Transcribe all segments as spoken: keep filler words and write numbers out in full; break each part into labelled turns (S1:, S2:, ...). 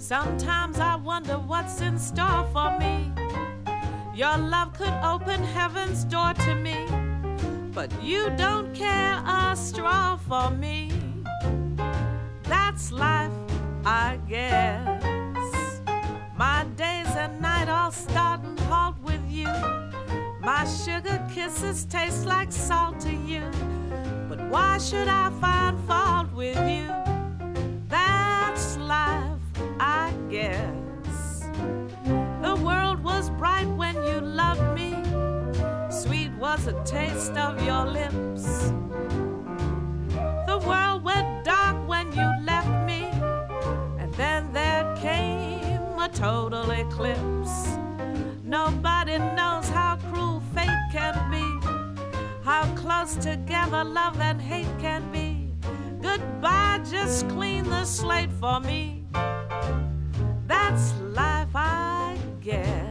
S1: Sometimes I wonder what's in store for me. Your love could open heaven's door to me, but you don't care a straw for me. That's life, I guess. My days and night all start and halt with you. My sugar kisses taste like salt to you, but why should I find fault with you? That's life, I guess. The world was bright when you loved me. Sweet was the taste of your lips. The world went dark when you left me, and then there came a total eclipse. Nobody knows how cruel fate can be, how close together love and hate can be. Goodbye, just clean the slate for me. That's life, I guess.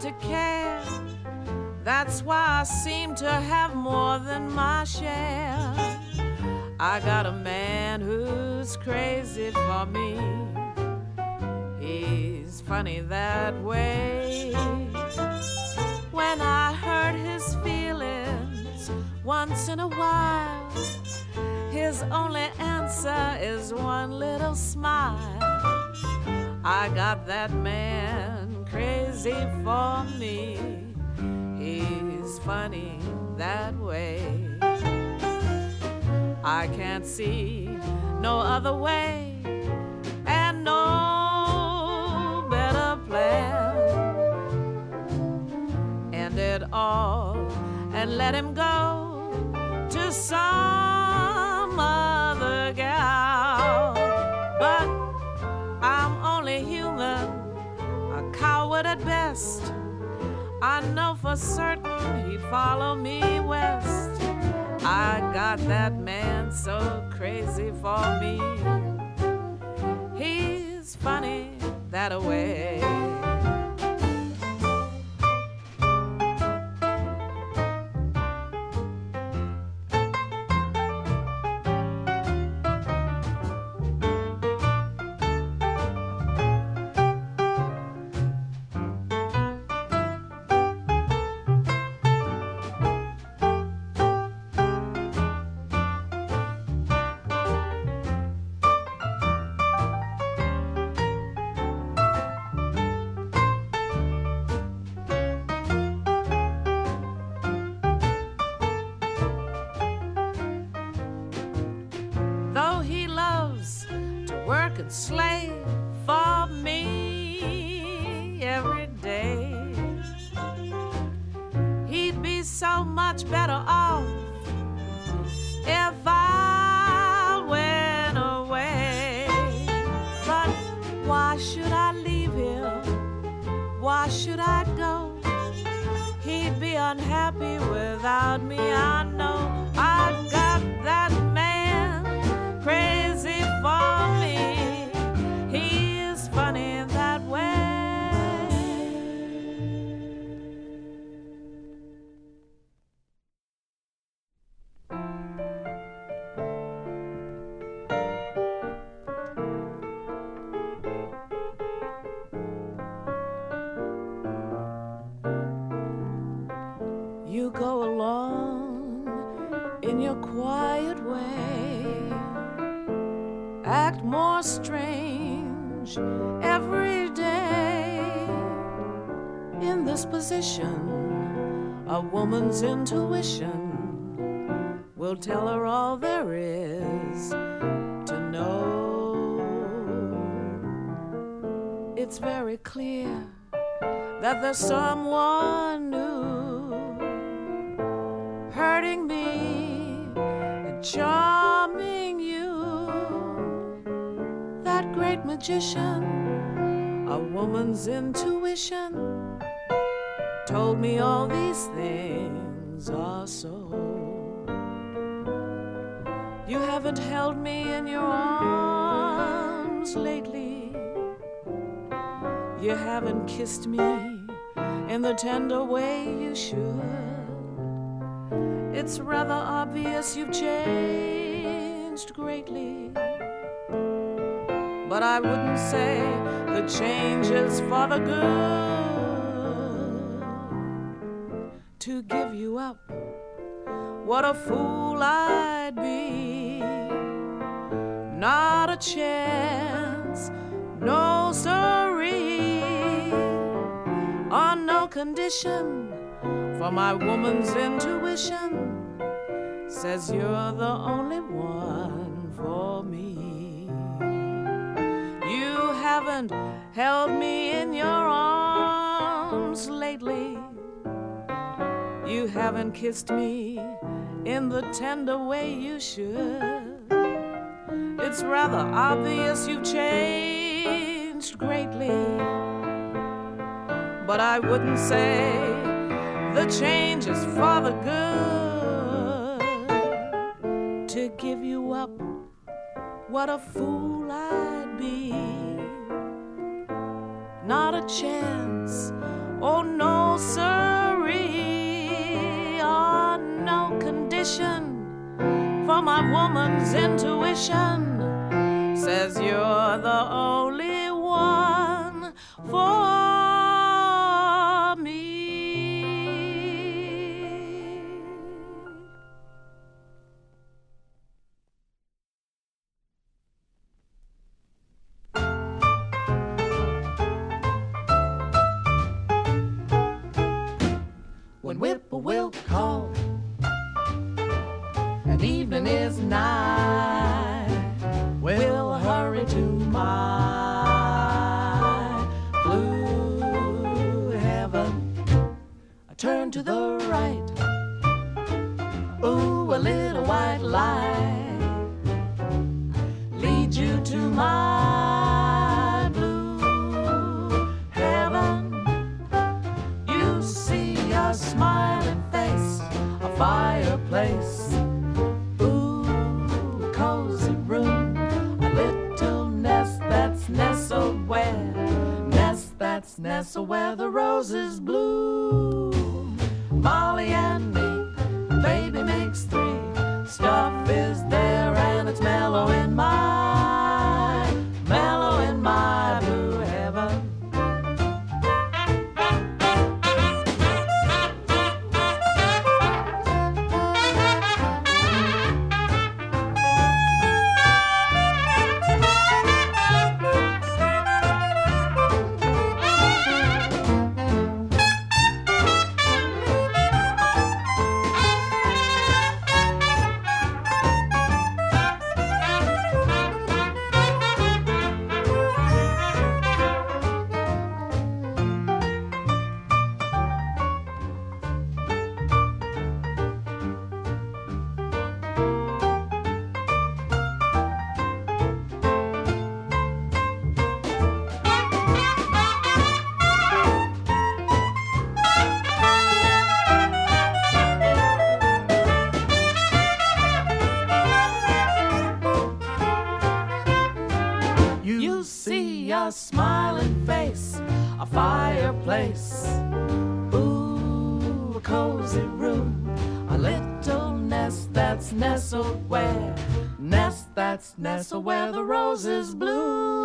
S1: to care. That's why I seem to have more than my share. I got a man who's crazy for me. He's funny that way. When I hurt his feelings once in a while, his only answer is one little smile. I got that man crazy for me. He's funny that way. I can't see no other way and no better plan. End it all and let him go to some other gal. But I'm only human, a coward at best. I know for certain he'd follow me west. I got that man so crazy for me. He's funny that way. Slave for me every day. He'd be so much better off if I went away. But why should I leave him? Why should I go? He'd be unhappy without me, I know. I got that man crazy for me. Funny that way. You go along in your quiet way, act more strange every day. In this position, a woman's intuition will tell her all there is to know. It's very clear that there's someone new hurting me and charming you. That great magician, a woman's intuition, told me all these things are so. You haven't held me in your arms lately. You haven't kissed me in the tender way you should. It's rather obvious you've changed greatly. But I wouldn't say the change is for the good. To give you up, what a fool I'd be. Not a chance, no siree. On no condition, for my woman's intuition says you're the only one for me. You haven't held me in your arms lately. You haven't kissed me in the tender way you should. It's rather obvious you've changed greatly. But I wouldn't say the change is for the good. To give you up, what a fool I'd be. Not a chance, Oh no, sirree, on no condition, for my woman's intuition says you're the only one for me. When whippoorwill call and evening is nigh, we'll hurry to my blue heaven. I turn to the right, ooh, a little white light leads you to my blue heaven. You see a smiling face, a fireplace, ooh, cozy room, a little nest that's nestled where, nest that's nestled where the roses bloom. Molly and me, baby makes three, stuff is there and it's mellow in my, mellow in my blue heaven. You see a smiling face, a fireplace, ooh, a cozy room, a little nest that's nestled where, nest that's nestled where the roses bloom.